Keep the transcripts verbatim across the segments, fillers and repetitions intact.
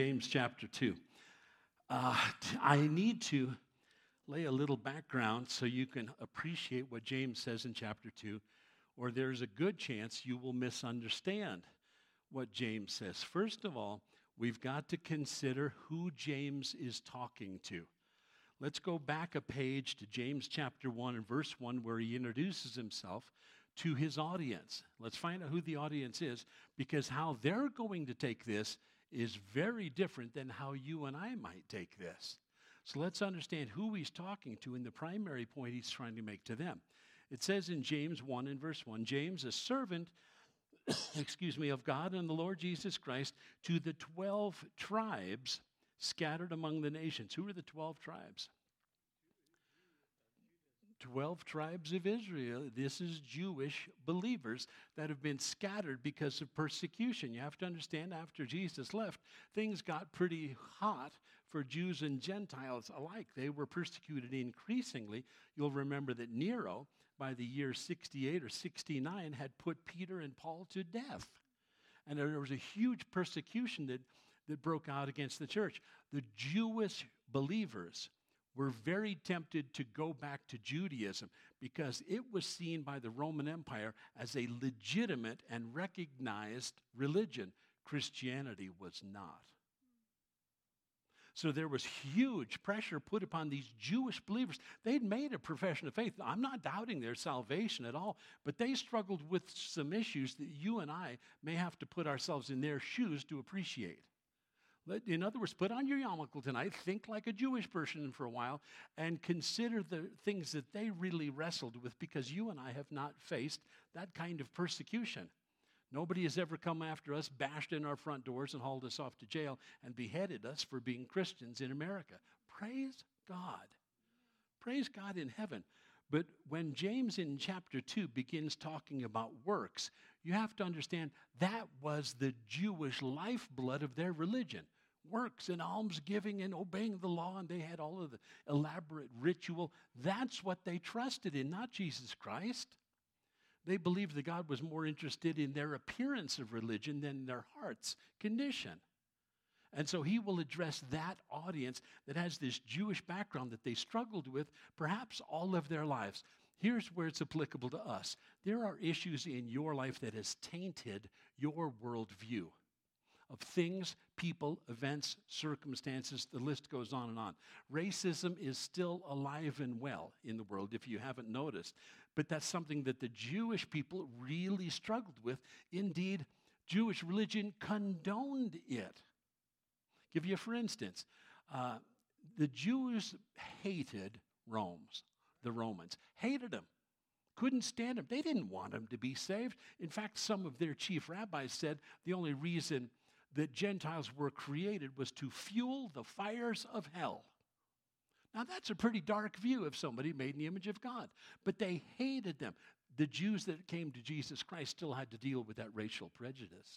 James chapter two. Uh, I need to lay a little background so you can appreciate what James says in chapter two, or there's a good chance you will misunderstand what James says. First of all, we've got to consider who James is talking to. Let's go back a page to James chapter one and verse one, where he introduces himself to his audience. Let's find out who the audience is, because how they're going to take this is very different than how you and I might take this. So let's understand who he's talking to and the primary point he's trying to make to them. It says in James one and verse one, James, a servant, excuse me, of God and the Lord Jesus Christ, to the twelve tribes scattered among the nations. Who are the twelve tribes? Twelve tribes of Israel. This is Jewish believers that have been scattered because of persecution. You have to understand, after Jesus left, things got pretty hot for Jews and Gentiles alike. They were persecuted increasingly. You'll remember that Nero, by the year sixty-eight or sixty-nine, had put Peter and Paul to death. And there was a huge persecution that, that broke out against the church. The Jewish believers were very tempted to go back to Judaism because it was seen by the Roman Empire as a legitimate and recognized religion. Christianity was not. So there was huge pressure put upon these Jewish believers. They'd made a profession of faith. I'm not doubting their salvation at all, but they struggled with some issues that you and I may have to put ourselves in their shoes to appreciate. In other words, put on your yarmulke tonight, think like a Jewish person for a while, and consider the things that they really wrestled with, because you and I have not faced that kind of persecution. Nobody has ever come after us, bashed in our front doors, and hauled us off to jail and beheaded us for being Christians in America. Praise God. Praise God in heaven. But when James in chapter two begins talking about works, you have to understand that was the Jewish lifeblood of their religion. Works and almsgiving and obeying the law, and they had all of the elaborate ritual. That's what they trusted in, not Jesus Christ. They believed that God was more interested in their appearance of religion than their heart's condition. And so he will address that audience that has this Jewish background that they struggled with perhaps all of their lives. Here's where it's applicable to us. There are issues in your life that has tainted your worldview of things, people, events, circumstances. The list goes on and on. Racism is still alive and well in the world, if you haven't noticed. But that's something that the Jewish people really struggled with. Indeed, Jewish religion condoned it. Give you, for instance, uh, the Jews hated Romans, the Romans, hated them, couldn't stand them. They didn't want them to be saved. In fact, some of their chief rabbis said the only reason that Gentiles were created was to fuel the fires of hell. Now, that's a pretty dark view of somebody made in the image of God, but they hated them. The Jews that came to Jesus Christ still had to deal with that racial prejudice.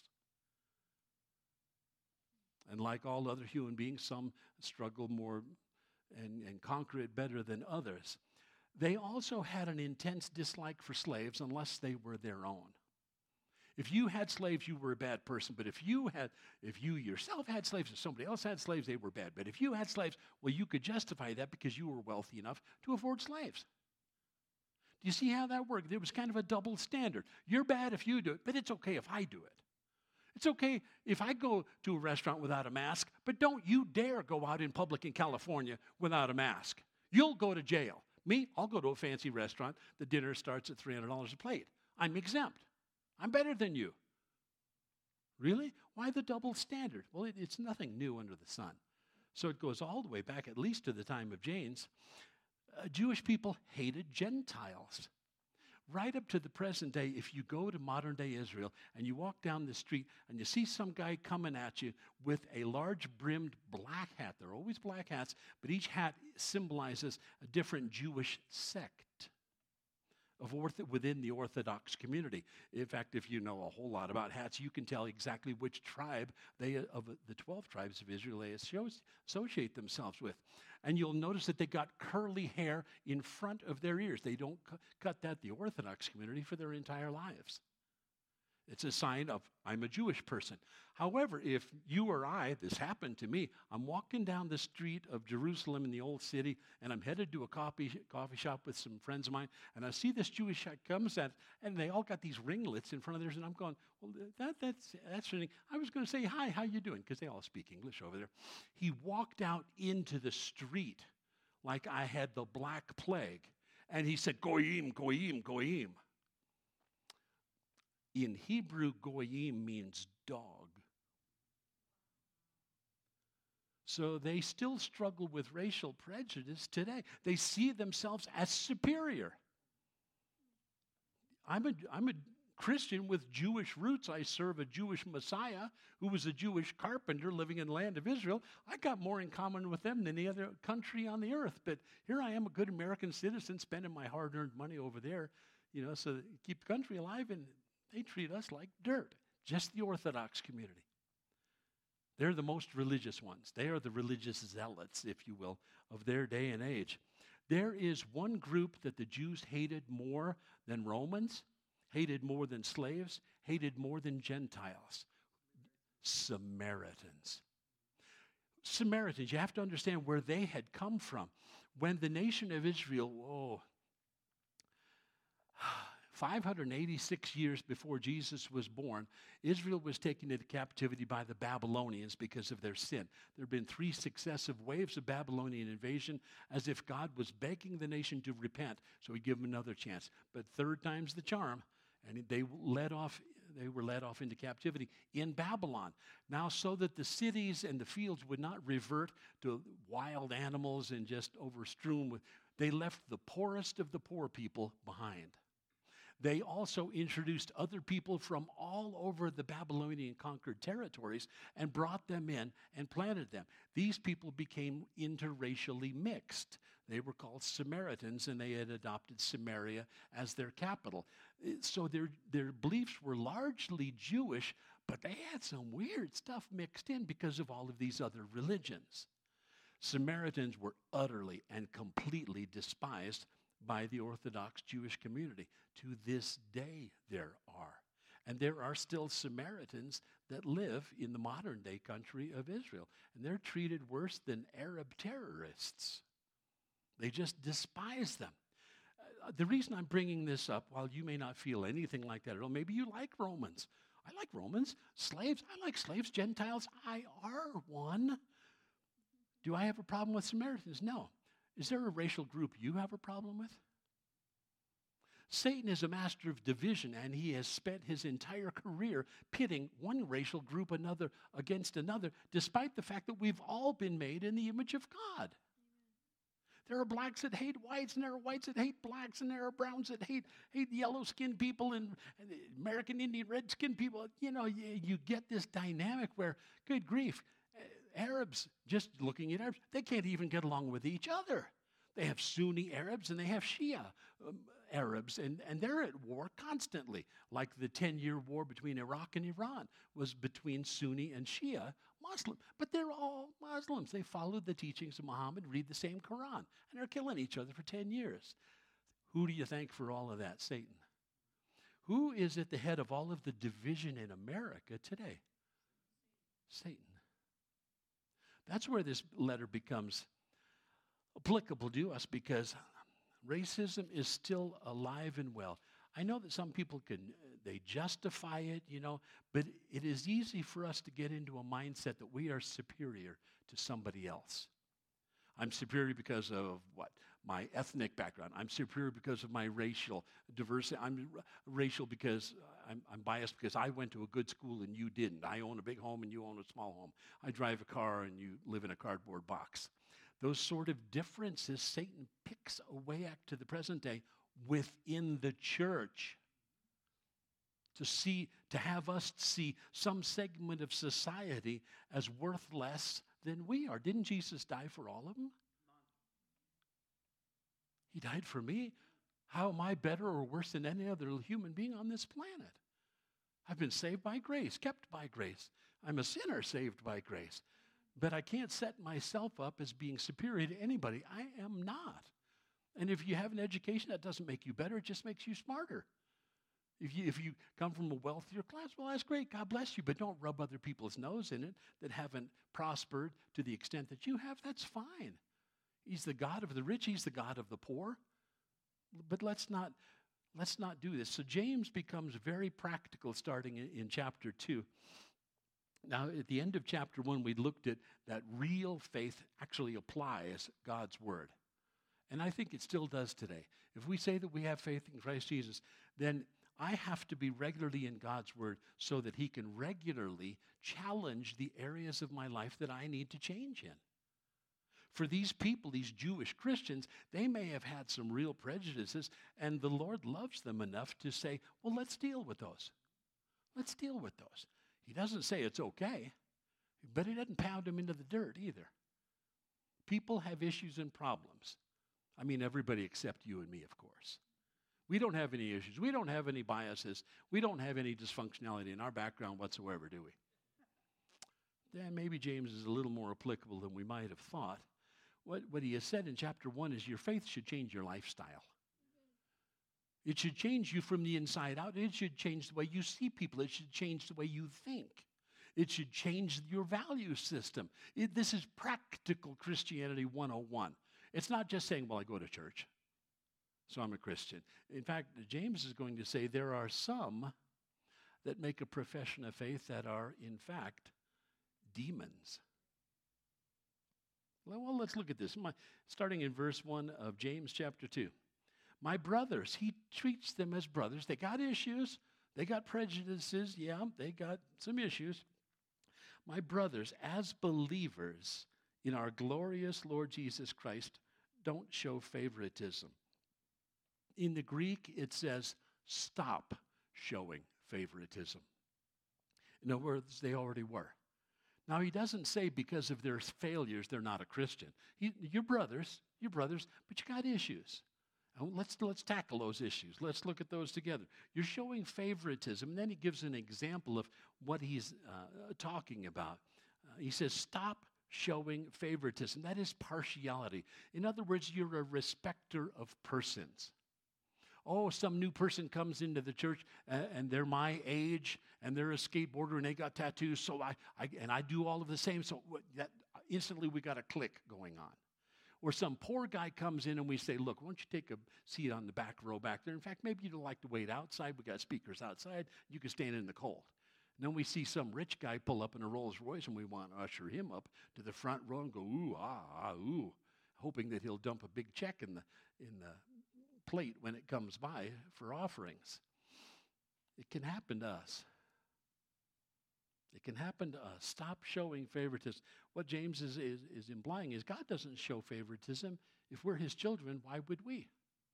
And like all other human beings, some struggle more and, and conquer it better than others. They also had an intense dislike for slaves unless they were their own. If you had slaves, you were a bad person. But if you had, if you yourself had slaves or somebody else had slaves, they were bad. But if you had slaves, well, you could justify that because you were wealthy enough to afford slaves. Do you see how that worked? There was kind of a double standard. You're bad if you do it, but it's okay if I do it. It's okay if I go to a restaurant without a mask, but don't you dare go out in public in California without a mask. You'll go to jail. Me, I'll go to a fancy restaurant. The dinner starts at three hundred dollars a plate. I'm exempt. I'm better than you. Really? Why the double standard? Well, it, it's nothing new under the sun. So it goes all the way back, at least to the time of James. Uh, Jewish people hated Gentiles. Right up to the present day, if you go to modern-day Israel and you walk down the street and you see some guy coming at you with a large-brimmed black hat, they're always black hats, but each hat symbolizes a different Jewish sect of ortho- within the Orthodox community. In fact, if you know a whole lot about hats, you can tell exactly which tribe they of the twelve tribes of Israel they associate themselves with. And you'll notice that they got curly hair in front of their ears. They don't cu- cut that, the Orthodox community, for their entire lives. It's a sign of I'm a Jewish person. However, if you or I, this happened to me, I'm walking down the street of Jerusalem in the old city, and I'm headed to a coffee, coffee shop with some friends of mine, and I see this Jewish guy comes at, and they all got these ringlets in front of theirs, and I'm going, well, that, that's, that's interesting. I was going to say, hi, how you doing? Because they all speak English over there. He walked out into the street like I had the Black Plague, and he said, goyim, goyim, goyim. In Hebrew, goyim means dog. So they still struggle with racial prejudice today. They see themselves as superior. I'm a, I'm a Christian with Jewish roots. I serve a Jewish Messiah who was a Jewish carpenter living in the land of Israel. I got more in common with them than any other country on the earth. But here I am, a good American citizen, spending my hard-earned money over there, you know, so that keep the country alive, and they treat us like dirt, just the Orthodox community. They're the most religious ones. They are the religious zealots, if you will, of their day and age. There is one group that the Jews hated more than Romans, hated more than slaves, hated more than Gentiles. Samaritans. Samaritans, you have to understand where they had come from. When the nation of Israel, whoa, five hundred eighty-six years before Jesus was born, Israel was taken into captivity by the Babylonians because of their sin. There have been three successive waves of Babylonian invasion, as if God was begging the nation to repent, so he'd give them another chance. But third time's the charm, and they led off. They were led off into captivity in Babylon. Now, so that the cities and the fields would not revert to wild animals and just overstrewn with, they left the poorest of the poor people behind. They also introduced other people from all over the Babylonian conquered territories and brought them in and planted them. These people became interracially mixed. They were called Samaritans, and they had adopted Samaria as their capital. So their, their beliefs were largely Jewish, but they had some weird stuff mixed in because of all of these other religions. Samaritans were utterly and completely despised by the Orthodox Jewish community. To this day, there are. And there are still Samaritans that live in the modern-day country of Israel. And they're treated worse than Arab terrorists. They just despise them. Uh, the reason I'm bringing this up, while you may not feel anything like that at all, maybe you like Romans. I like Romans. Slaves, I like slaves. Gentiles, I are one. Do I have a problem with Samaritans? No. Is there a racial group you have a problem with? Satan is a master of division, and he has spent his entire career pitting one racial group another against another, despite the fact that we've all been made in the image of God. There are blacks that hate whites, and there are whites that hate blacks, and there are browns that hate, hate yellow-skinned people and, and American Indian red-skinned people. You know, you, you get this dynamic where, good grief, Arabs, just looking at Arabs, they can't even get along with each other. They have Sunni Arabs and they have Shia um, Arabs, and, and they're at war constantly, like the ten-year war between Iraq and Iran was between Sunni and Shia Muslim. But they're all Muslims. They follow the teachings of Muhammad, read the same Quran, and they're killing each other for ten years. Who do you thank for all of that? Satan. Who is at the head of all of the division in America today? Satan. That's where this letter becomes applicable to us, because racism is still alive and well. I know that some people can, they justify it, you know, but it is easy for us to get into a mindset that we are superior to somebody else. I'm superior because of what? My ethnic background. I'm superior because of my racial diversity. I'm r- racial because I'm, I'm biased because I went to a good school and you didn't. I own a big home and you own a small home. I drive a car and you live in a cardboard box. Those sort of differences, Satan picks away at to the present day within the church. To see, to have us see some segment of society as worth less than we are. Didn't Jesus die for all of them? He died for me. How am I better or worse than any other human being on this planet? I've been saved by grace, kept by grace. I'm a sinner saved by grace. But I can't set myself up as being superior to anybody. I am not. And if you have an education, that doesn't make you better. It just makes you smarter. If you, if you come from a wealthier class, well, that's great. God bless you. But don't rub other people's nose in it that haven't prospered to the extent that you have. That's fine. He's the God of the rich. He's the God of the poor. But let's not, let's not do this. So James becomes very practical starting in, in chapter two. Now, at the end of chapter one, we looked at that real faith actually applies God's word. And I think it still does today. If we say that we have faith in Christ Jesus, then I have to be regularly in God's word so that he can regularly challenge the areas of my life that I need to change in. For these people, these Jewish Christians, they may have had some real prejudices, and the Lord loves them enough to say, well, let's deal with those. Let's deal with those. He doesn't say it's okay, but he doesn't pound them into the dirt either. People have issues and problems. I mean, everybody except you and me, of course. We don't have any issues. We don't have any biases. We don't have any dysfunctionality in our background whatsoever, do we? Then maybe James is a little more applicable than we might have thought. What, what he has said in chapter one is your faith should change your lifestyle. It should change you from the inside out. It should change the way you see people. It should change the way you think. It should change your value system. It, this is practical Christianity one oh one. It's not just saying, well, I go to church, so I'm a Christian. In fact, James is going to say there are some that make a profession of faith that are, in fact, demons. Well, let's look at this. My, starting in verse one of James chapter two. My brothers, he treats them as brothers. They got issues. They got prejudices. Yeah, they got some issues. My brothers, as believers in our glorious Lord Jesus Christ, don't show favoritism. In the Greek, it says, stop showing favoritism. In other words, they already were. Now, he doesn't say because of their failures, they're not a Christian. He, you're brothers, you're brothers, but you got issues. And let's, let's tackle those issues. Let's look at those together. You're showing favoritism. And then he gives an example of what he's uh, talking about. Uh, he says, stop showing favoritism. That is partiality. In other words, you're a respecter of persons. Oh, some new person comes into the church uh, and they're my age and they're a skateboarder and they got tattoos, so I, I and I do all of the same. So what, that instantly we got a click going on. Or some poor guy comes in and we say, look, why don't you take a seat on the back row back there? In fact, maybe you don't like to wait outside. We got speakers outside. You can stand in the cold. And then we see some rich guy pull up in a Rolls Royce and we want to usher him up to the front row and go, ooh, ah, ah, ooh, hoping that he'll dump a big check in the in the plate when it comes by for offerings. It can happen to us. It can happen to us. Stop showing favoritism. What James is, is, is implying is God doesn't show favoritism. If we're his children, why would we?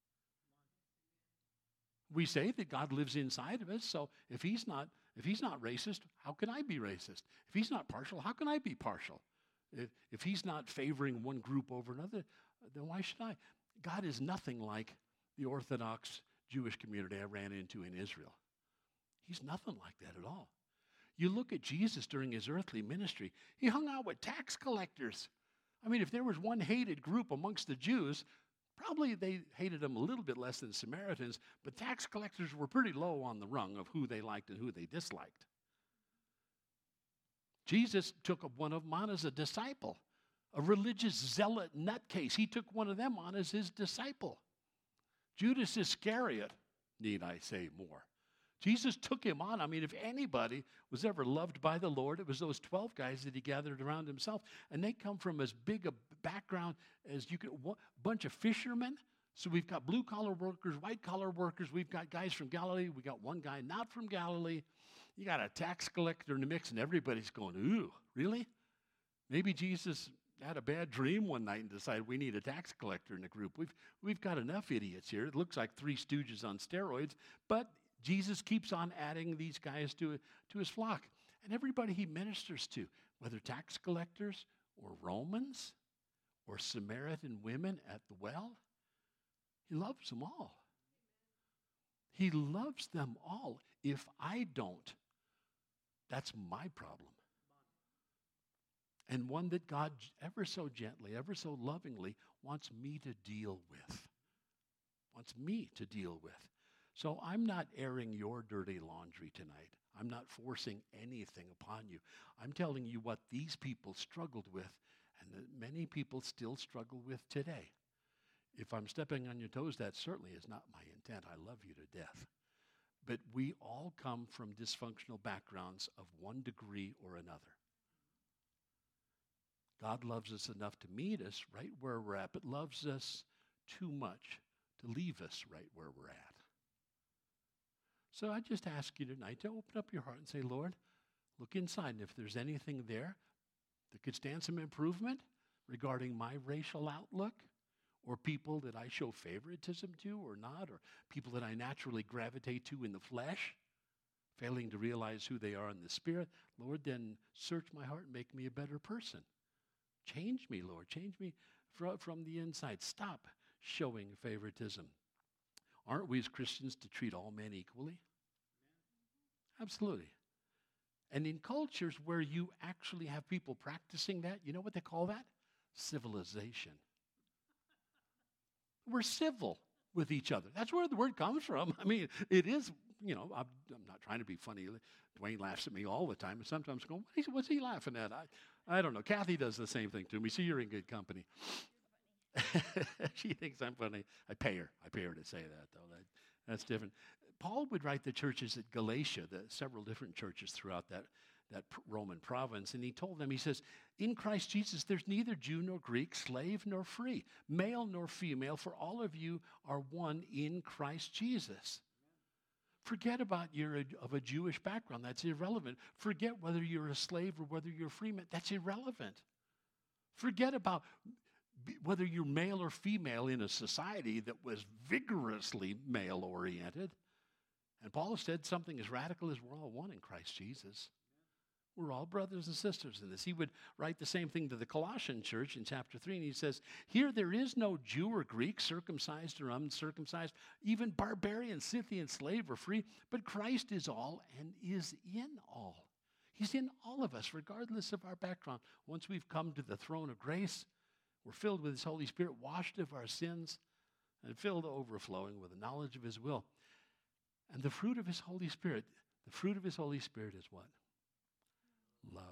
We say that God lives inside of us, so if he's not, if he's not racist, how can I be racist? If he's not partial, how can I be partial? If, if he's not favoring one group over another, then why should I? God is nothing like the Orthodox Jewish community I ran into in Israel. He's nothing like that at all. You look at Jesus during his earthly ministry, he hung out with tax collectors. I mean, if there was one hated group amongst the Jews, probably they hated him a little bit less than Samaritans, but tax collectors were pretty low on the rung of who they liked and who they disliked. Jesus took one of them on as a disciple, a religious zealot nutcase. He took one of them on as his disciple. Judas Iscariot, need I say more? Jesus took him on. I mean, if anybody was ever loved by the Lord, it was those twelve guys that he gathered around himself. And they come from as big a background as you could, a bunch of fishermen. So we've got blue-collar workers, white-collar workers. We've got guys from Galilee. We got one guy not from Galilee. You got a tax collector in the mix, and everybody's going, ooh, really? Maybe Jesus had a bad dream one night and decided we need a tax collector in the group. We've, we've got enough idiots here. It looks like three stooges on steroids, but Jesus keeps on adding these guys to, to his flock. And everybody he ministers to, whether tax collectors or Romans or Samaritan women at the well, he loves them all. He loves them all. If I don't, that's my problem. And one that God ever so gently, ever so lovingly wants me to deal with. Wants me to deal with. So I'm not airing your dirty laundry tonight. I'm not forcing anything upon you. I'm telling you what these people struggled with and that many people still struggle with today. If I'm stepping on your toes, that certainly is not my intent. I love you to death. But we all come from dysfunctional backgrounds of one degree or another. God loves us enough to meet us right where we're at, but loves us too much to leave us right where we're at. So I just ask you tonight to open up your heart and say, Lord, look inside, and if there's anything there that could stand some improvement regarding my racial outlook, or people that I show favoritism to or not, or people that I naturally gravitate to in the flesh, failing to realize who they are in the spirit, Lord, then search my heart and make me a better person. Change me, Lord. Change me fr- from the inside. Stop showing favoritism. Aren't we as Christians to treat all men equally? Absolutely. And in cultures where you actually have people practicing that, you know what they call that? Civilization. We're civil with each other. That's where the word comes from. I mean, it is, you know, I'm, I'm not trying to be funny. Dwayne laughs at me all the time, and sometimes going, what is, what's he laughing at? I, I don't know. Kathy does the same thing to me, so you're in good company. She thinks I'm funny. I pay her. I pay her to say that, though. That, that's different. Paul would write the churches at Galatia, the several different churches throughout that, that Roman province, and he told them, he says, in Christ Jesus, there's neither Jew nor Greek, slave nor free, male nor female, for all of you are one in Christ Jesus. Forget about you're a, of a Jewish background. That's irrelevant. Forget whether you're a slave or whether you're a free man. That's irrelevant. Forget about whether you're male or female in a society that was vigorously male-oriented. And Paul said something as radical as we're all one in Christ Jesus. We're all brothers and sisters in this. He would write the same thing to the Colossian church in chapter three, and he says, here there is no Jew or Greek, circumcised or uncircumcised, even barbarian, Scythian, slave or free, but Christ is all and is in all. He's in all of us, regardless of our background. Once we've come to the throne of grace, we're filled with his Holy Spirit, washed of our sins, and filled to overflowing with the knowledge of his will. And the fruit of his Holy Spirit, the fruit of his Holy Spirit is what? Love.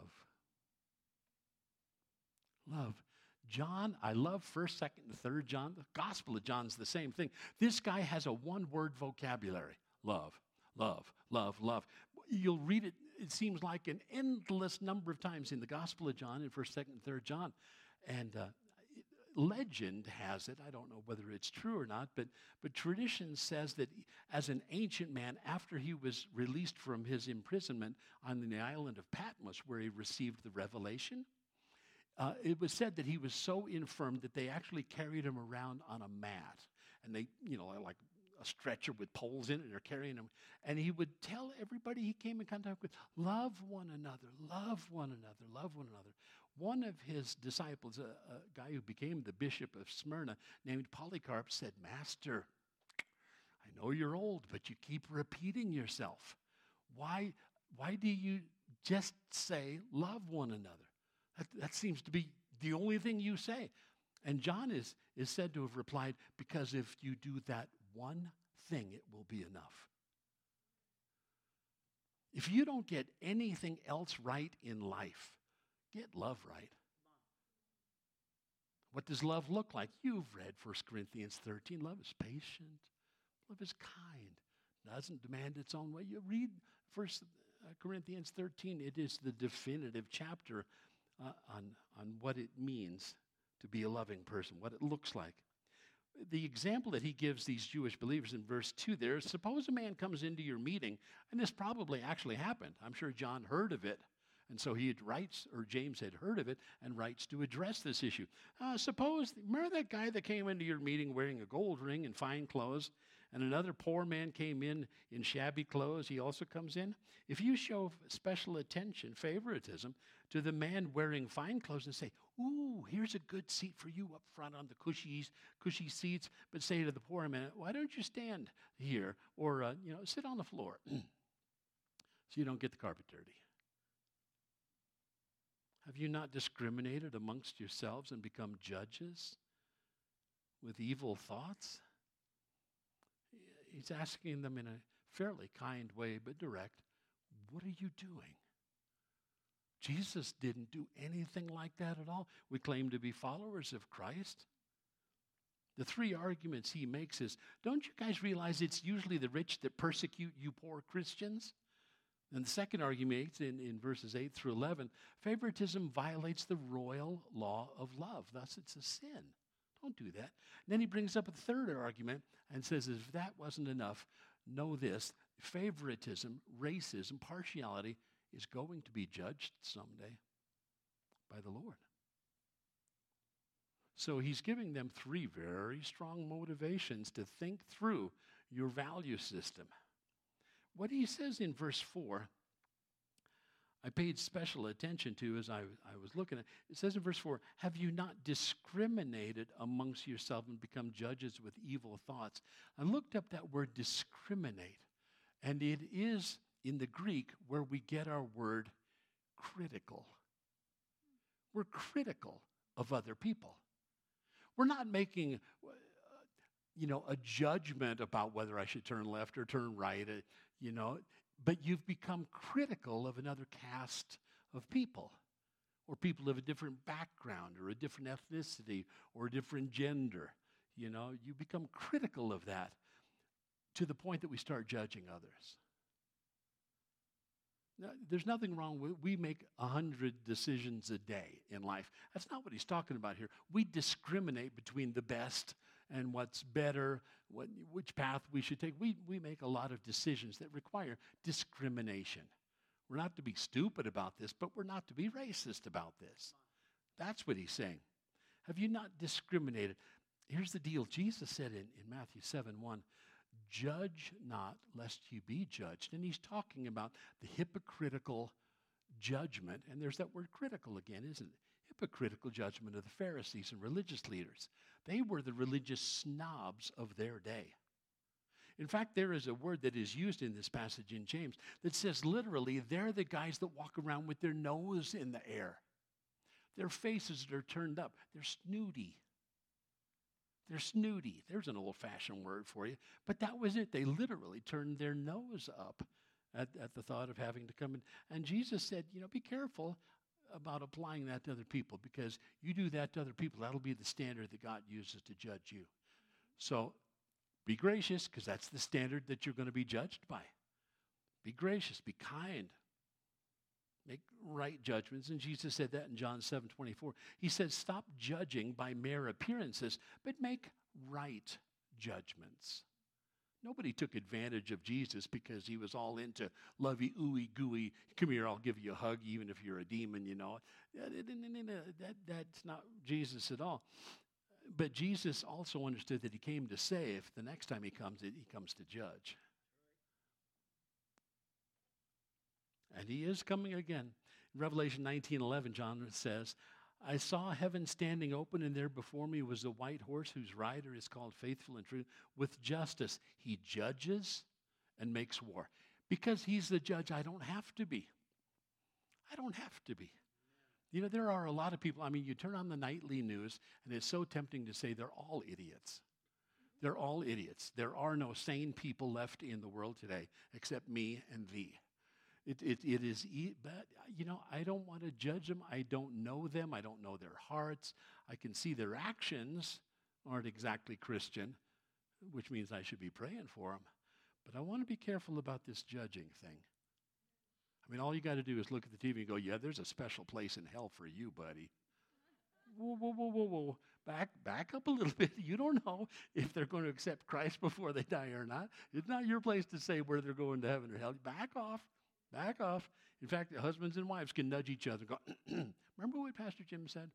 Love. John, I love first, second, and third John. The Gospel of John's the same thing. This guy has a one-word vocabulary. Love, love, love, love. You'll read it, it seems like an endless number of times in the Gospel of John, in first, second, and third John. And uh, legend has it, I don't know whether it's true or not, but, but tradition says that as an ancient man, after he was released from his imprisonment on the island of Patmos, where he received the revelation, uh, it was said that he was so infirm that they actually carried him around on a mat. And they, you know, like a stretcher with poles in it, and they're carrying him. And he would tell everybody he came in contact with, love one another, love one another, love one another. One of his disciples, a, a guy who became the bishop of Smyrna, named Polycarp, said, Master, I know you're old, but you keep repeating yourself. Why, why do you just say, love one another? That, that seems to be the only thing you say. And John is, is said to have replied, because if you do that one thing, it will be enough. If you don't get anything else right in life, get love right. What does love look like? You've read First Corinthians thirteen. Love is patient. Love is kind. Doesn't demand its own way. You read First Corinthians thirteen. It is the definitive chapter uh, on, on what it means to be a loving person, what it looks like. The example that he gives these Jewish believers in verse two there is, suppose a man comes into your meeting, and this probably actually happened. I'm sure John heard of it. And so he writes, or James had heard of it, and writes to address this issue. Uh, suppose, remember that guy that came into your meeting wearing a gold ring and fine clothes, and another poor man came in in shabby clothes, he also comes in? If you show special attention, favoritism, to the man wearing fine clothes and say, ooh, here's a good seat for you up front on the cushy, cushy seats, but say to the poor man, why don't you stand here, or, uh, you know, sit on the floor so you don't get the carpet dirty? Have you not discriminated amongst yourselves and become judges with evil thoughts? he's asking them in a fairly kind way, but direct, what are you doing? Jesus didn't do anything like that at all. We claim to be followers of Christ. The three arguments he makes is, don't you guys realize it's usually the rich that persecute you poor Christians? And the second argument in, in verses eight through eleven, favoritism violates the royal law of love. Thus, it's a sin. Don't do that. And then he brings up a third argument and says, if that wasn't enough, know this, favoritism, racism, partiality is going to be judged someday by the Lord. So he's giving them three very strong motivations to think through your value system. What he says in verse four, I paid special attention to as I, I was looking at it. It says in verse four, have you not discriminated amongst yourself and become judges with evil thoughts? I looked up that word discriminate, and it is in the Greek where we get our word critical. We're critical of other people. We're not making, uh, you know, a judgment about whether I should turn left or turn right, uh, you know, but you've become critical of another caste of people, or people of a different background, or a different ethnicity, or a different gender. You know, you become critical of that to the point that we start judging others. Now, there's nothing wrong with, we make a hundred decisions a day in life. That's not what he's talking about here. We discriminate between the best and what's better, what, which path we should take. We, we make a lot of decisions that require discrimination. We're not to be stupid about this, but we're not to be racist about this. That's what he's saying. Have you not discriminated? Here's the deal. Jesus said in, in Matthew seven one, judge not, lest you be judged. And he's talking about the hypocritical judgment, and there's that word critical again, isn't it? Hypocritical judgment of the Pharisees and religious leaders. They were the religious snobs of their day. In fact, there is a word that is used in this passage in James that says literally, they're the guys that walk around with their nose in the air. Their faces are turned up. They're snooty. They're snooty. There's an old-fashioned word for you. But that was it. They literally turned their nose up at, at the thought of having to come in. And Jesus said, you know, be careful about applying that to other people, because you do that to other people, that'll be the standard that God uses to judge you. So be gracious, because that's the standard that you're going to be judged by. Be gracious. Be kind. Make right judgments. And Jesus said that in John seven twenty-four. He said, stop judging by mere appearances, but make right judgments. Nobody took advantage of Jesus because he was all into lovey, ooey, gooey, come here, I'll give you a hug, even if you're a demon, you know. That, that's not Jesus at all. But Jesus also understood that he came to save. The next time he comes, he comes to judge. And he is coming again. In Revelation nineteen eleven, John says, I saw heaven standing open, and there before me was a white horse whose rider is called Faithful and True. With justice, he judges and makes war. Because he's the judge, I don't have to be. I don't have to be. You know, there are a lot of people, I mean, you turn on the nightly news, and it's so tempting to say they're all idiots. They're all idiots. There are no sane people left in the world today except me and thee. It, it, it is, but, you know, I don't want to judge them. I don't know them. I don't know their hearts. I can see their actions aren't exactly Christian, which means I should be praying for them. But I want to be careful about this judging thing. I mean, all you got to do is look at the T V and go, yeah, there's a special place in hell for you, buddy. Whoa, whoa, whoa, whoa, whoa. Back, back up a little bit. You don't know if they're going to accept Christ before they die or not. It's not your place to say where they're going to heaven or hell. Back off. Back off. In fact, husbands and wives can nudge each other and go, remember what Pastor Jim said?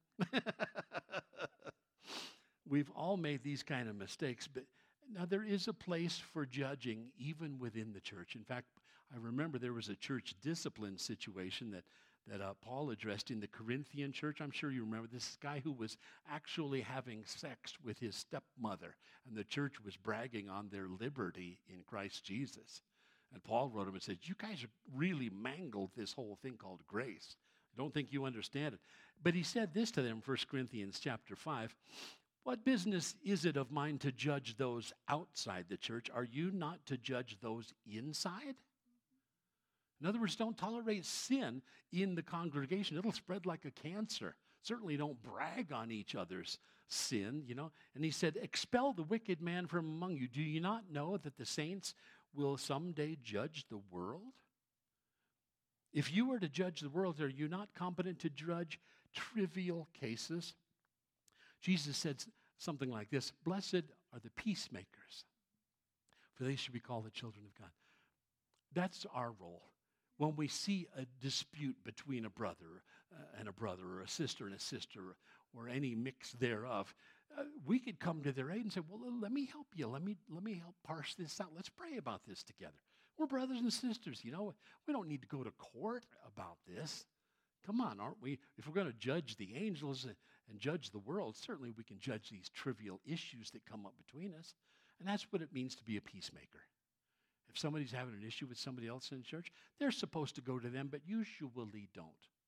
We've all made these kind of mistakes, but now there is a place for judging even within the church. In fact, I remember there was a church discipline situation that, that uh, Paul addressed in the Corinthian church. I'm sure you remember this guy who was actually having sex with his stepmother, and the church was bragging on their liberty in Christ Jesus. And Paul wrote him and said, you guys really mangled this whole thing called grace. I don't think you understand it. But he said this to them in First Corinthians chapter five. What business is it of mine to judge those outside the church? Are you not to judge those inside? In other words, don't tolerate sin in the congregation. It'll spread like a cancer. Certainly don't brag on each other's sin, you know. And he said, expel the wicked man from among you. Do you not know that the saints will someday judge the world? If you were to judge the world, are you not competent to judge trivial cases? Jesus said something like this, blessed are the peacemakers, for they should be called the children of God. That's our role. When we see a dispute between a brother uh, and a brother, or a sister and a sister, or any mix thereof, uh, we could come to their aid and say, well, let me help you. Let me, let me help parse this out. Let's pray about this together. We're brothers and sisters, you know. We don't need to go to court about this. Come on, aren't we? If we're going to judge the angels and, and judge the world, certainly we can judge these trivial issues that come up between us. And that's what it means to be a peacemaker. If somebody's having an issue with somebody else in church, they're supposed to go to them, but usually don't.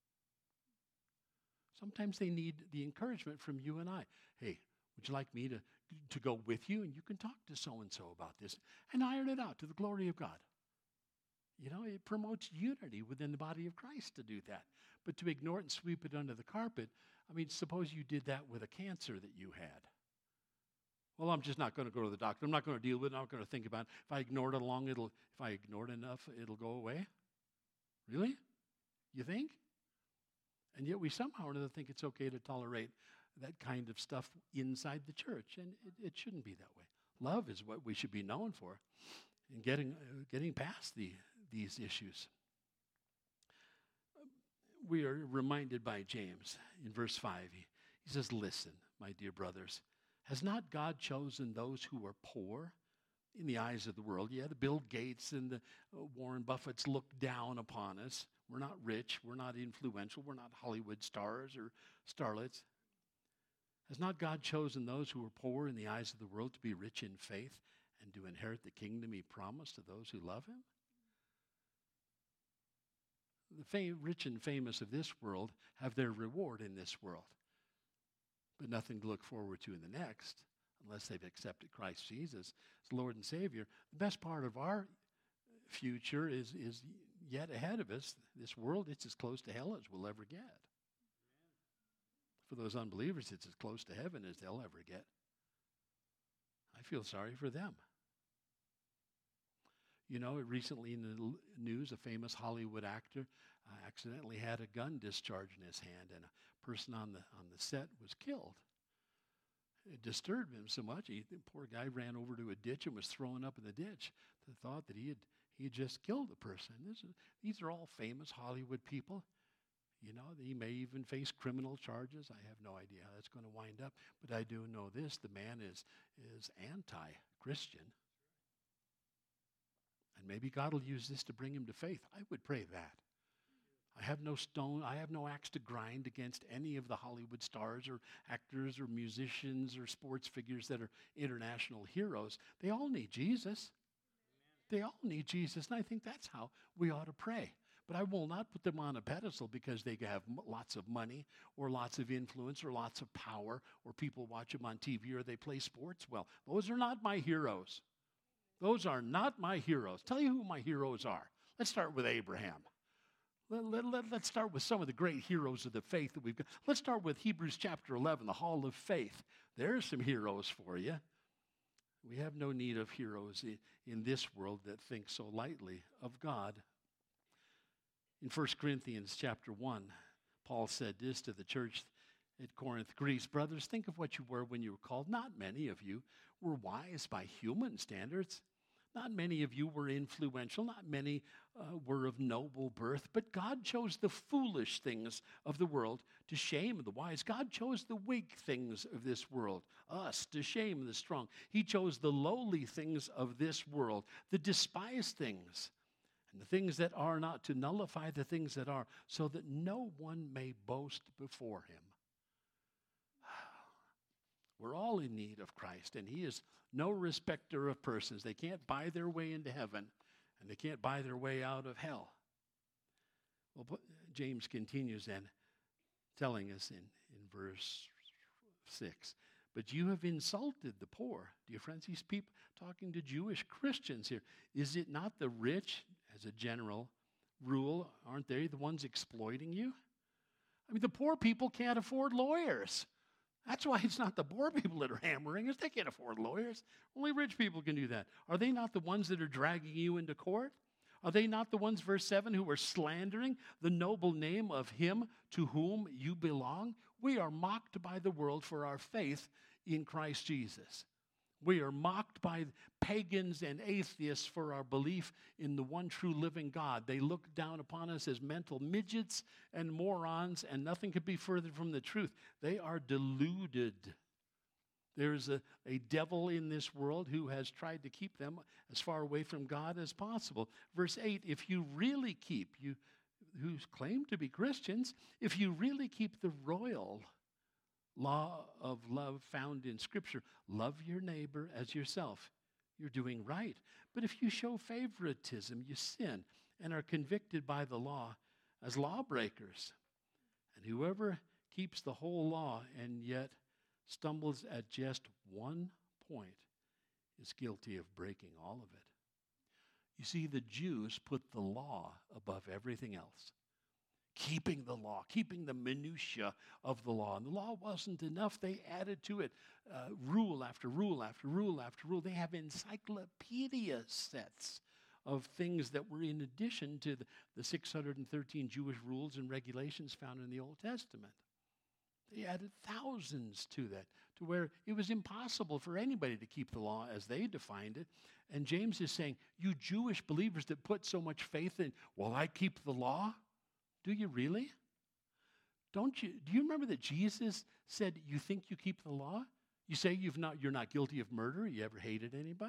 Sometimes they need the encouragement from you and I. Hey, would you like me to, to go with you? And you can talk to so-and-so about this and iron it out to the glory of God. You know, it promotes unity within the body of Christ to do that. But to ignore it and sweep it under the carpet, I mean, suppose you did that with a cancer that you had. Well, I'm just not going to go to the doctor. I'm not going to deal with it. I'm not going to think about it. If I ignore it long, it'll, if I ignore it enough, it'll go away. Really? You think? And yet we somehow or another think it's okay to tolerate that kind of stuff inside the church. And it, it shouldn't be that way. Love is what we should be known for in getting, uh, getting past the, these issues. We are reminded by James in verse five. He, he says, listen, my dear brothers, has not God chosen those who are poor in the eyes of the world? Yeah, the Bill Gates and the uh, Warren Buffetts look down upon us. We're not rich. We're not influential. We're not Hollywood stars or starlets. Has not God chosen those who are poor in the eyes of the world to be rich in faith and to inherit the kingdom he promised to those who love him? The fam- rich and famous of this world have their reward in this world, but nothing to look forward to in the next unless they've accepted Christ Jesus as Lord and Savior. The best part of our future is, is yet ahead of us. This world, it's as close to hell as we'll ever get. For those unbelievers, it's as close to heaven as they'll ever get. I feel sorry for them. You know, recently in the l- news, a famous Hollywood actor uh, accidentally had a gun discharged in his hand, and a person on the on the set was killed. It disturbed him so much. He, the poor guy ran over to a ditch and was thrown up in the ditch. The thought that he had he had just killed a person. This is, these are all famous Hollywood people. You know, he may even face criminal charges. I have no idea how that's going to wind up, but I do know this: the man is is anti-Christian. And maybe God will use this to bring him to faith. I would pray that. I have no stone, I have no axe to grind against any of the Hollywood stars or actors or musicians or sports figures that are international heroes. They all need Jesus. They all need Jesus, and I think that's how we ought to pray. But I will not put them on a pedestal because they have m- lots of money or lots of influence or lots of power or people watch them on T V or they play sports well. Those are not my heroes. Those are not my heroes. Tell you who my heroes are. Let's start with Abraham. Let, let, let, let's start with some of the great heroes of the faith that we've got. Let's start with Hebrews chapter eleven, the Hall of Faith. There's some heroes for you. We have no need of heroes in, in this world that think so lightly of God. In First Corinthians chapter one, Paul said this to the church at Corinth, Greece. Brothers, think of what you were when you were called. Not many of you were wise by human standards. Not many of you were influential. Not many uh, were of noble birth. But God chose the foolish things of the world to shame the wise. God chose the weak things of this world, us, to shame the strong. He chose the lowly things of this world, the despised things, and the things that are not, to nullify the things that are, so that no one may boast before him. We're all in need of Christ, and he is no respecter of persons. They can't buy their way into heaven, and they can't buy their way out of hell. Well, James continues then, telling us in, in verse six, but you have insulted the poor. Dear friends, these people talking to Jewish Christians here. Is it not the rich, as a general rule, aren't they the ones exploiting you? I mean, the poor people can't afford lawyers. That's why it's not the poor people that are hammering us. They can't afford lawyers. Only rich people can do that. Are they not the ones that are dragging you into court? Are they not the ones, verse seven, who are slandering the noble name of him to whom you belong? We are mocked by the world for our faith in Christ Jesus. We are mocked by pagans and atheists for our belief in the one true living God. They look down upon us as mental midgets and morons, and nothing could be further from the truth. They are deluded. There's a, a devil in this world who has tried to keep them as far away from God as possible. Verse eight, if you really keep, you who claim to be Christians, if you really keep the royal law of love found in Scripture, love your neighbor as yourself, you're doing right. But if you show favoritism, you sin and are convicted by the law as lawbreakers. And whoever keeps the whole law and yet stumbles at just one point is guilty of breaking all of it. You see, the Jews put the law above everything else. Keeping the law, keeping the minutia of the law. And the law wasn't enough. They added to it uh, rule after rule after rule after rule. They have encyclopedia sets of things that were in addition to the, the six hundred thirteen Jewish rules and regulations found in the Old Testament. They added thousands to that, to where it was impossible for anybody to keep the law as they defined it. And James is saying, you Jewish believers that put so much faith in, well, I keep the law? Do you really? Don't you? Do you remember that Jesus said, you think you keep the law? You say you've not, you're not guilty of murder. You ever hated anybody?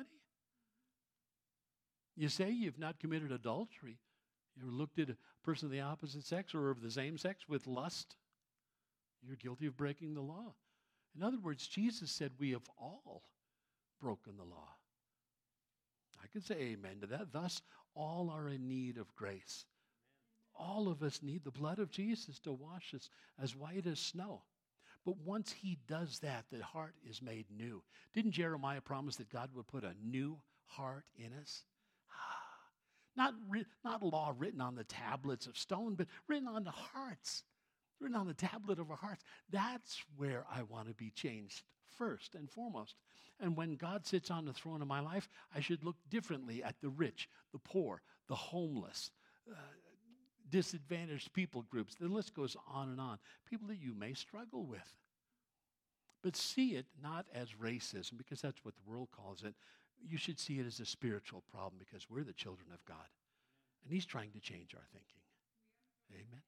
You say you've not committed adultery. You ever looked at a person of the opposite sex or of the same sex with lust? You're guilty of breaking the law. In other words, Jesus said we have all broken the law. I could say amen to that. Thus, all are in need of grace. All of us need the blood of Jesus to wash us as white as snow. But once he does that, the heart is made new. Didn't Jeremiah promise that God would put a new heart in us? Not, not law written on the tablets of stone, but written on the hearts, written on the tablet of our hearts. That's where I want to be changed first and foremost. And when God sits on the throne of my life, I should look differently at the rich, the poor, the homeless, uh, disadvantaged people groups. The list goes on and on. People that you may struggle with. But see it not as racism, because that's what the world calls it. You should see it as a spiritual problem, because we're the children of God. And he's trying to change our thinking. Amen.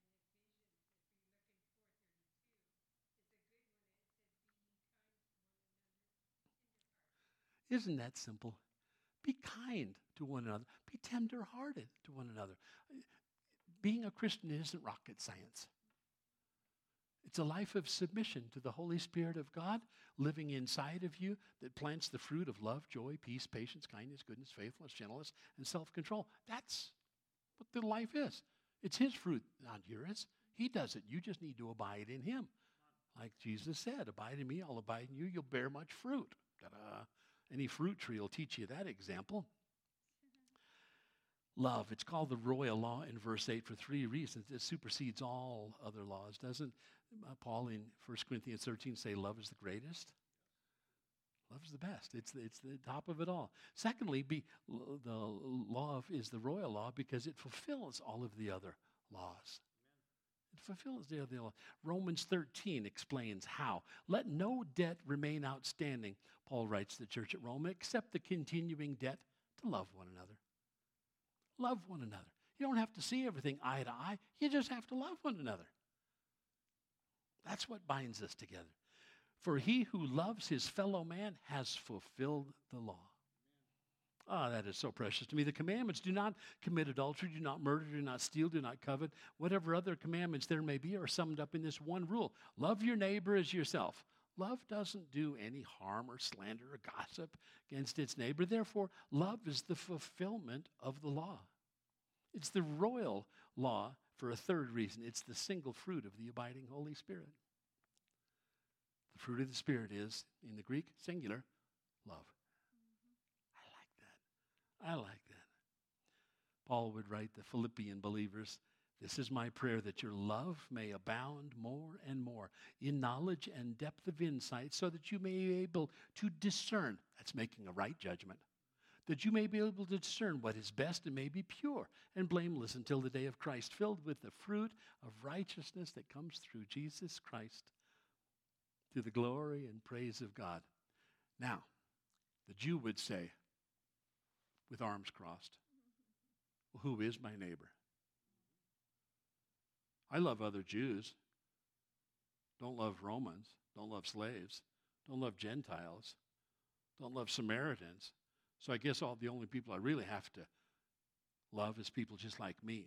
Isn't that simple? Be kind to one another. Be tender-hearted to one another. Being a Christian isn't rocket science. It's a life of submission to the Holy Spirit of God living inside of you that plants the fruit of love, joy, peace, patience, kindness, goodness, faithfulness, gentleness, and self-control. That's what the life is. It's his fruit, not yours. He does it. You just need to abide in him. Like Jesus said, abide in me, I'll abide in you, you'll bear much fruit. Ta-da. Any fruit tree will teach you that example. Love, it's called the royal law in verse eight for three reasons. It supersedes all other laws. Doesn't uh, Paul in First Corinthians thirteen say love is the greatest? Love is the best. It's the, it's the top of it all. Secondly, be, l- the law of, is the royal law because it fulfills all of the other laws. It fulfills the other law. Romans thirteen explains how. Let no debt remain outstanding, Paul writes to the church at Rome, except the continuing debt to love one another. Love one another. You don't have to see everything eye to eye. You just have to love one another. That's what binds us together. For he who loves his fellow man has fulfilled the law. Ah, that is so precious to me. The commandments: do not commit adultery, do not murder, do not steal, do not covet. Whatever other commandments there may be are summed up in this one rule. Love your neighbor as yourself. Love doesn't do any harm or slander or gossip against its neighbor. Therefore, love is the fulfillment of the law. It's the royal law for a third reason. It's the single fruit of the abiding Holy Spirit. The fruit of the Spirit is, in the Greek, singular, love. I like that. I like that. Paul would write the Philippian believers, this is my prayer, that your love may abound more and more in knowledge and depth of insight, so that you may be able to discern, that's making a right judgment, that you may be able to discern what is best and may be pure and blameless until the day of Christ, filled with the fruit of righteousness that comes through Jesus Christ, to the glory and praise of God. Now, the Jew would say, with arms crossed, well, who is my neighbor? I love other Jews. Don't love Romans. Don't love slaves. Don't love Gentiles. Don't love Samaritans. So I guess all the only people I really have to love is people just like me.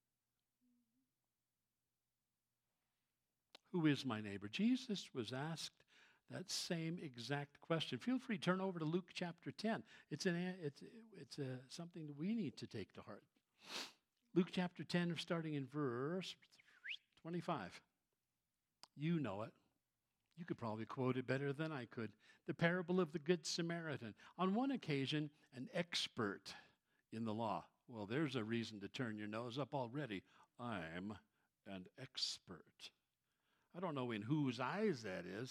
Who is my neighbor? Jesus was asked that same exact question. Feel free to turn over to Luke chapter ten. It's an it's it's a, something that we need to take to heart. Luke chapter ten, starting in verse twenty-five. You know it. You could probably quote it better than I could. The parable of the Good Samaritan. On one occasion, an expert in the law. Well, there's a reason to turn your nose up already. I'm an expert. I don't know in whose eyes that is.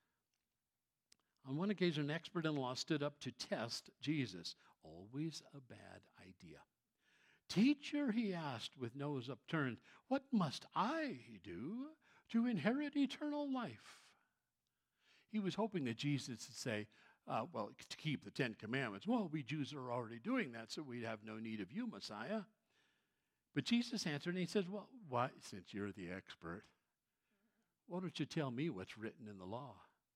On one occasion, an expert in the law stood up to test Jesus. Always a bad idea. Teacher, he asked with nose upturned, what must I do to inherit eternal life? He was hoping that Jesus would say, uh, well, to keep the Ten Commandments. Well, we Jews are already doing that, so we'd have no need of you, Messiah. But Jesus answered, and he says, well, why, since you're the expert, why don't you tell me what's written in the law?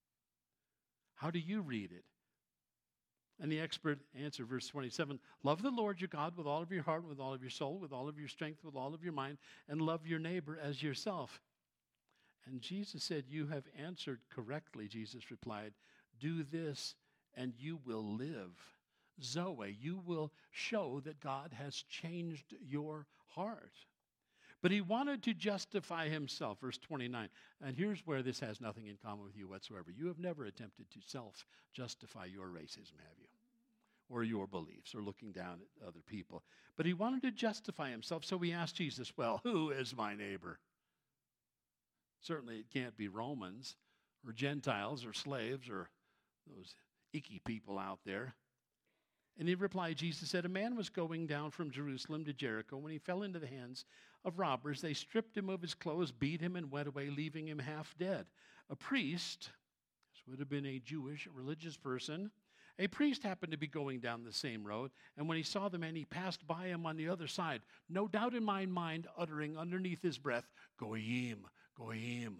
How do you read it? And the expert answered, verse twenty-seven, love the Lord your God with all of your heart, with all of your soul, with all of your strength, with all of your mind, and love your neighbor as yourself. And Jesus said, you have answered correctly, Jesus replied. Do this and you will live. Zoe, you will show that God has changed your heart. But he wanted to justify himself, verse twenty-nine. And here's where this has nothing in common with you whatsoever. You have never attempted to self-justify your racism, have you? Or your beliefs, or looking down at other people. But he wanted to justify himself, so he asked Jesus, well, who is my neighbor? Certainly it can't be Romans, or Gentiles, or slaves, or those icky people out there. And in reply, Jesus said, a man was going down from Jerusalem to Jericho when he fell into the hands of robbers. They stripped him of his clothes, beat him, and went away, leaving him half dead. A priest, this would have been a Jewish religious person, a priest happened to be going down the same road, and when he saw the man, he passed by him on the other side, no doubt in my mind, uttering underneath his breath, Goyim, Goyim.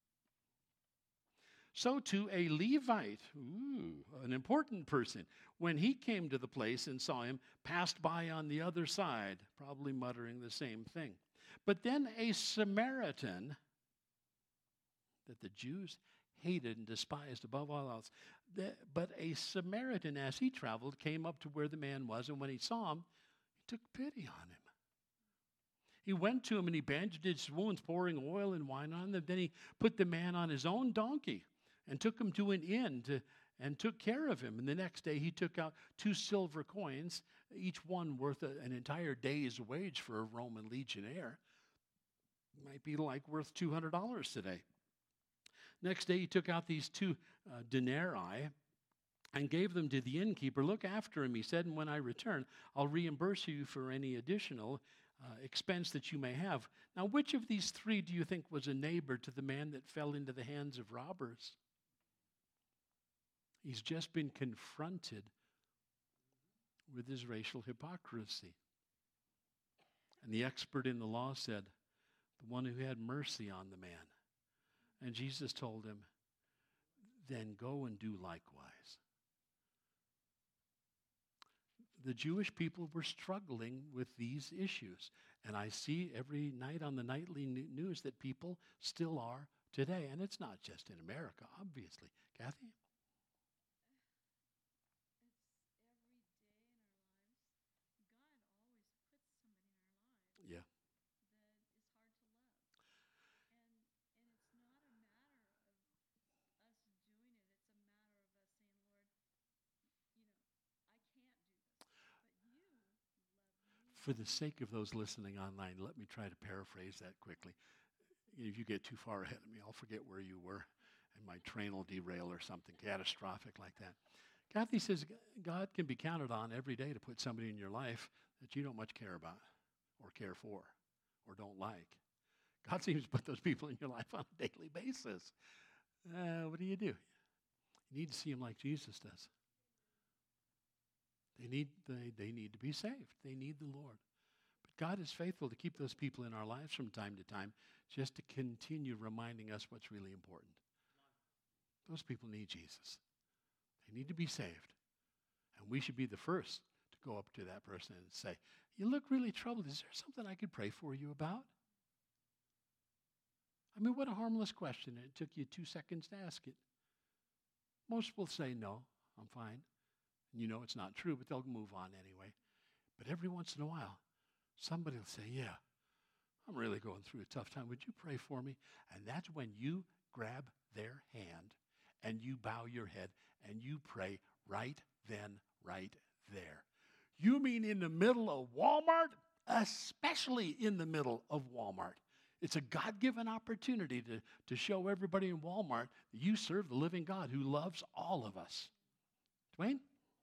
So too a Levite, ooh, an important person, when he came to the place and saw him, passed by on the other side, probably muttering the same thing. But then a Samaritan that the Jews hated and despised above all else, the, but a Samaritan, as he traveled, came up to where the man was, and when he saw him, he took pity on him. He went to him and he bandaged his wounds, pouring oil and wine on them. Then he put the man on his own donkey and took him to an inn to, and took care of him. And the next day he took out two silver coins, each one worth a, an entire day's wage for a Roman legionnaire. Might be like worth two hundred dollars today. Next day he took out these two uh, denarii and gave them to the innkeeper. Look after him, he said, and when I return, I'll reimburse you for any additional uh, expense that you may have. Now, which of these three do you think was a neighbor to the man that fell into the hands of robbers? He's just been confronted with his racial hypocrisy. And the expert in the law said, the one who had mercy on the man. And Jesus told him, then go and do likewise. The Jewish people were struggling with these issues. And I see every night on the nightly news that people still are today. And it's not just in America, obviously. Kathy? Yeah. For the sake of those listening online, let me try to paraphrase that quickly. If you get too far ahead of me, I'll forget where you were, and my train will derail or something catastrophic like that. Kathy says God can be counted on every day to put somebody in your life that you don't much care about or care for or don't like. God seems to put those people in your life on a daily basis. Uh, what do you do? You need to see them like Jesus does. They need, they, they need to be saved. They need the Lord. But God is faithful to keep those people in our lives from time to time just to continue reminding us what's really important. Those people need Jesus. They need to be saved. And we should be the first to go up to that person and say, you look really troubled. Is there something I could pray for you about? I mean, what a harmless question. It took you two seconds to ask it. Most will say, no, I'm fine. And you know it's not true, but they'll move on anyway. But every once in a while, somebody will say, yeah, I'm really going through a tough time. Would you pray for me? And that's when you grab their hand and you bow your head and you pray right then, right there. You mean in the middle of Walmart? Especially in the middle of Walmart. It's a God-given opportunity to, to show everybody in Walmart that you serve the living God who loves all of us. Dwayne?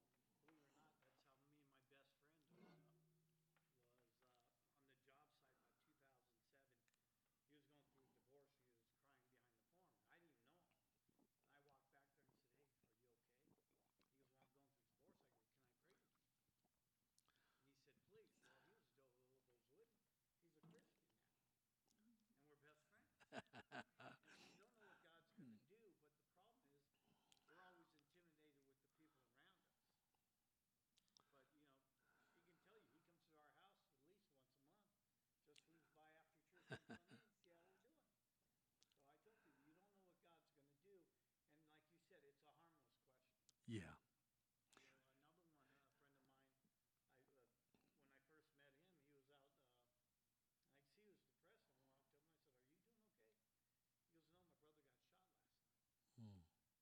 Yeah. Mm.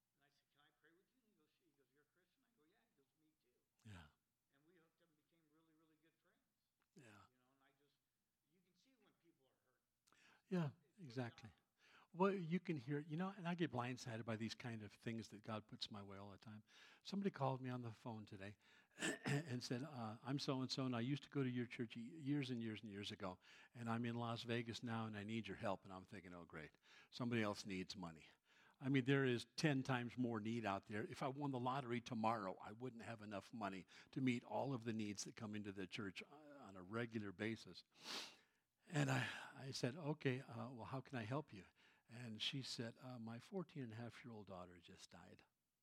Yeah. Yeah. Yeah, exactly. Well, you can hear, you know, and I get blindsided by these kind of things that God puts my way all the time. Somebody called me on the phone today and said, uh, I'm so-and-so, and I used to go to your church years and years and years ago, and I'm in Las Vegas now, and I need your help. And I'm thinking, oh, great. Somebody else needs money. I mean, there is ten times more need out there. If I won the lottery tomorrow, I wouldn't have enough money to meet all of the needs that come into the church on a regular basis. And I, I said, okay, uh, well, how can I help you? And she said, uh, my fourteen and a half year old daughter just died.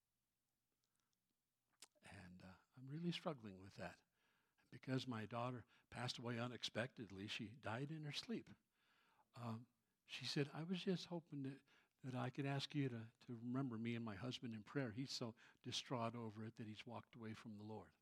And uh, I'm really struggling with that. Because my daughter passed away unexpectedly, she died in her sleep. Um, she said, I was just hoping that, that I could ask you to, to remember me and my husband in prayer. He's so distraught over it that he's walked away from the Lord.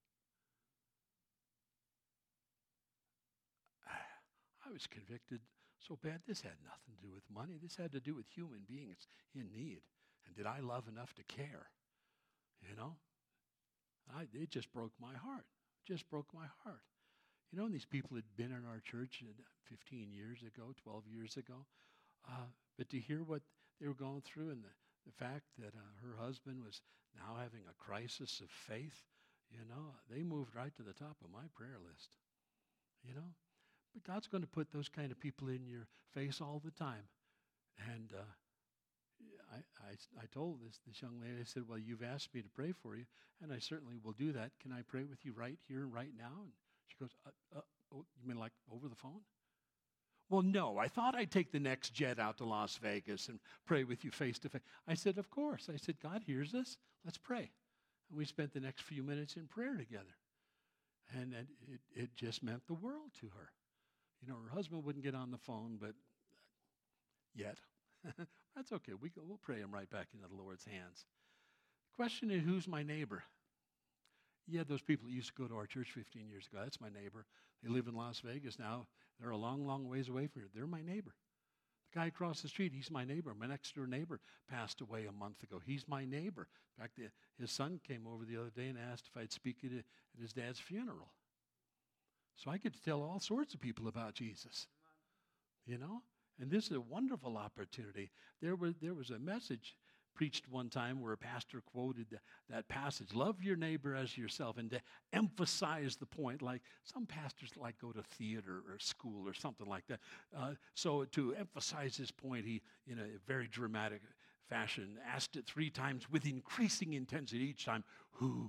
I was convicted so bad. This had nothing to do with money. This had to do with human beings in need. And did I love enough to care? You know? I, it just broke my heart. Just broke my heart. You know, these people had been in our church fifteen years ago, twelve years ago. Uh, but to hear what they were going through and the, the fact that uh, her husband was now having a crisis of faith, you know, they moved right to the top of my prayer list. You know? But God's going to put those kind of people in your face all the time. And uh, I, I, I told this, this young lady, I said, well, you've asked me to pray for you, and I certainly will do that. Can I pray with you right here and right now? And she goes, uh, uh, oh, you mean like over the phone? Well, no, I thought I'd take the next jet out to Las Vegas and pray with you face to face. I said, of course. I said, God hears us. Let's pray. And we spent the next few minutes in prayer together. And it, it, it just meant the world to her. You know, her husband wouldn't get on the phone, but yet. That's okay. We go, we'll pray him right back into the Lord's hands. The question is, who's my neighbor? Yeah, those people that used to go to our church fifteen years ago, that's my neighbor. They live in Las Vegas now. They're a long, long ways away from here. They're my neighbor. The guy across the street, he's my neighbor. My next door neighbor passed away a month ago. He's my neighbor. In fact, the, his son came over the other day and asked if I'd speak at, at his dad's funeral. So I get to tell all sorts of people about Jesus, you know? And this is a wonderful opportunity. There was, there was a message preached one time where a pastor quoted the, that passage, love your neighbor as yourself, and to emphasize the point, like some pastors like go to theater or school or something like that. Uh, so to emphasize his point, he, in a very dramatic fashion, asked it three times with increasing intensity each time, who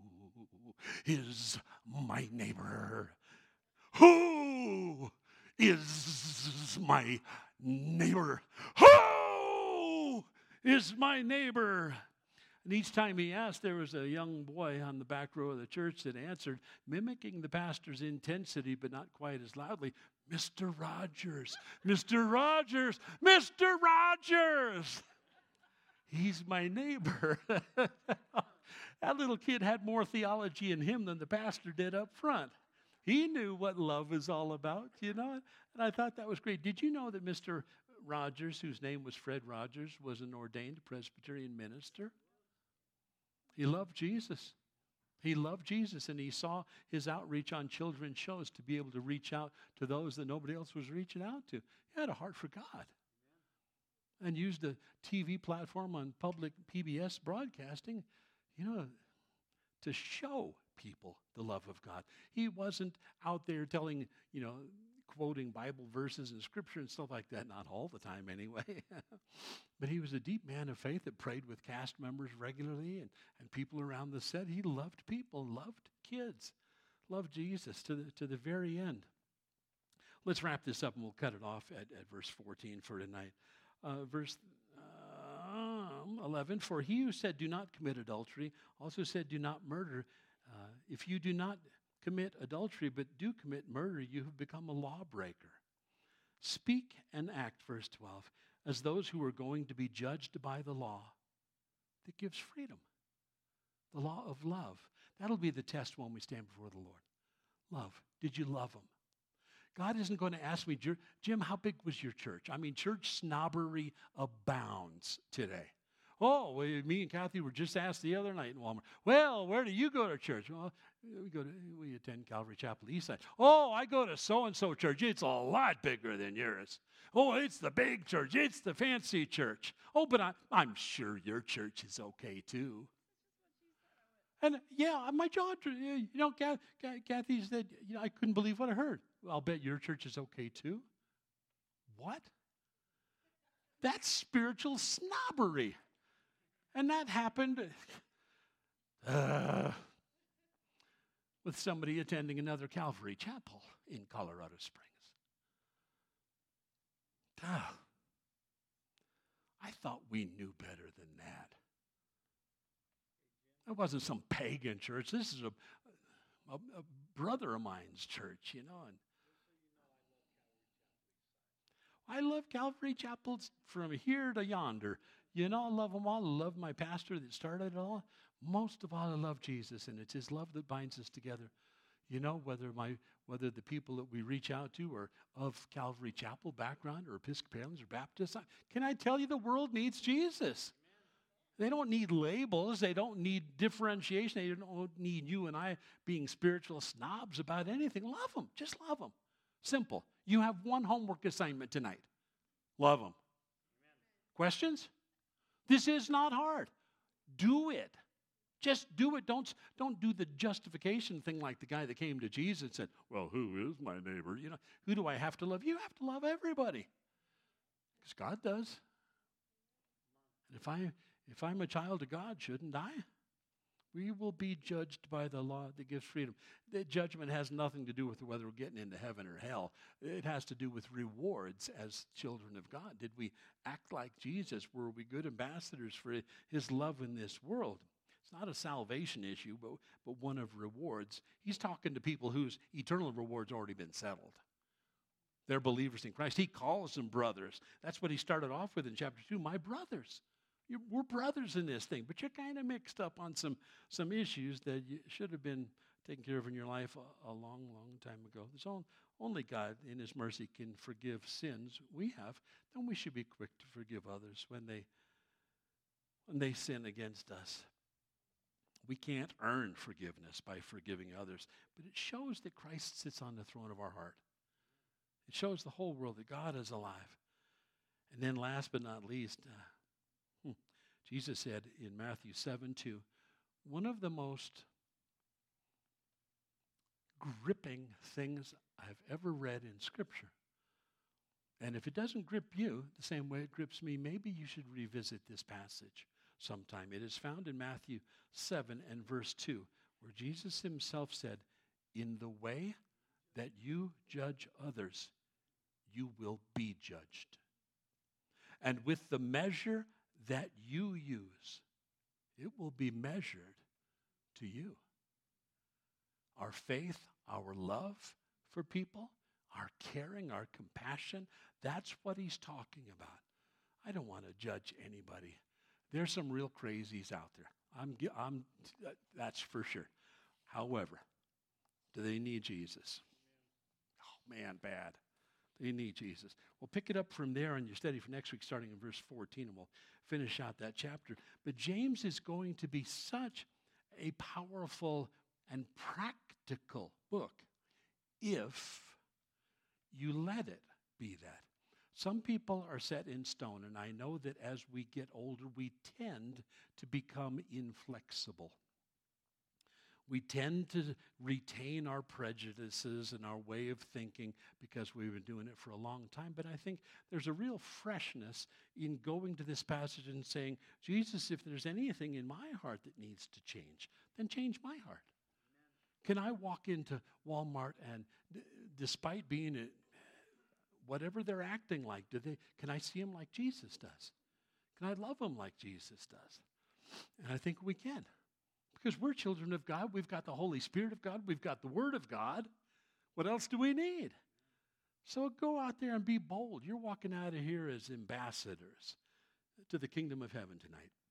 is my neighbor? Who is my neighbor? Who is my neighbor? And each time he asked, there was a young boy on the back row of the church that answered, mimicking the pastor's intensity, but not quite as loudly, Mister Rogers, Mister Rogers, Mister Rogers. He's my neighbor. That little kid had more theology in him than the pastor did up front. He knew what love is all about, you know, and I thought that was great. Did you know that Mister Rogers, whose name was Fred Rogers, was an ordained Presbyterian minister? He loved Jesus. He loved Jesus, and he saw his outreach on children's shows to be able to reach out to those that nobody else was reaching out to. He had a heart for God and used a T V platform on public P B S broadcasting, you know, to show people the love of God. He wasn't out there telling, you know, quoting Bible verses and scripture and stuff like that, not all the time anyway. But he was a deep man of faith that prayed with cast members regularly and, and people around the set. He loved people, loved kids, loved Jesus to the, to the very end. Let's wrap this up and we'll cut it off at, at verse fourteen for tonight. Uh, verse um, eleven, for he who said do not commit adultery also said do not murder. Uh, if you do not commit adultery but do commit murder, you have become a lawbreaker. Speak and act, verse twelve, as those who are going to be judged by the law that gives freedom. The law of love. That'll be the test when we stand before the Lord. Love. Did you love him? God isn't going to ask me, Jim, how big was your church? I mean, church snobbery abounds today. Oh, well, me and Kathy were just asked the other night in Walmart, well, where do you go to church? Well, we go to, we attend Calvary Chapel Eastside. Oh, I go to so-and-so church. It's a lot bigger than yours. Oh, it's the big church. It's the fancy church. Oh, but I, I'm sure your church is okay, too. And, yeah, my jaw, you know, Kathy said, you know, I couldn't believe what I heard. Well, I'll bet your church is okay, too. What? That's spiritual snobbery. And that happened uh, with somebody attending another Calvary Chapel in Colorado Springs. Ah, I thought we knew better than that. It wasn't some pagan church. This is a, a, a brother of mine's church, you know. And I love Calvary Chapels from here to yonder. You know, I love them all. I love my pastor that started it all. Most of all, I love Jesus, and it's his love that binds us together. You know, whether my whether the people that we reach out to are of Calvary Chapel background or Episcopalians or Baptists, can I tell you the world needs Jesus? They don't need labels. They don't need differentiation. They don't need you and I being spiritual snobs about anything. Love them. Just love them. Simple. You have one homework assignment tonight. Love them. Questions? This is not hard. Do it. Just do it. Don't, don't do the justification thing like the guy that came to Jesus and said, well, who is my neighbor? You know, who do I have to love? You have to love everybody. Because God does. And if, I, if I'm a child of God, shouldn't I? We will be judged by the law that gives freedom. The judgment has nothing to do with whether we're getting into heaven or hell. It has to do with rewards as children of God. Did we act like Jesus? Were we good ambassadors for his love in this world? It's not a salvation issue, but, but one of rewards. He's talking to people whose eternal reward's already been settled. They're believers in Christ. He calls them brothers. That's what he started off with in chapter two, my brothers. You're, we're brothers in this thing, but you're kind of mixed up on some, some issues that you should have been taken care of in your life a, a long, long time ago. There's only, only God in his mercy can forgive sins we have. Then we should be quick to forgive others when they, when they sin against us. We can't earn forgiveness by forgiving others, but it shows that Christ sits on the throne of our heart. It shows the whole world that God is alive. And then last but not least, uh, hmm, Jesus said in Matthew seven two, one of the most gripping things I've ever read in Scripture. And if it doesn't grip you the same way it grips me, maybe you should revisit this passage sometime. It is found in Matthew seven and verse two, where Jesus himself said, in the way that you judge others, you will be judged. And with the measure that you use, it will be measured to you. Our faith, our love for people, our caring, our compassion, that's what he's talking about. I don't want to judge anybody. There's some real crazies out there. I'm, I'm, that's for sure. However, do they need Jesus? Oh, man, bad. They need Jesus. We'll pick it up from there in your study for next week, starting in verse fourteen, and we'll finish out that chapter. But James is going to be such a powerful and practical book if you let it be that. Some people are set in stone, and I know that as we get older, we tend to become inflexible. We tend to retain our prejudices and our way of thinking because we've been doing it for a long time. But I think there's a real freshness in going to this passage and saying, Jesus, if there's anything in my heart that needs to change, then change my heart. Can I walk into Walmart and d- despite being a, whatever they're acting like, do they? Can I see them like Jesus does? Can I love them like Jesus does? And I think we can. Because we're children of God. We've got the Holy Spirit of God. We've got the Word of God. What else do we need? So go out there and be bold. You're walking out of here as ambassadors to the kingdom of heaven tonight.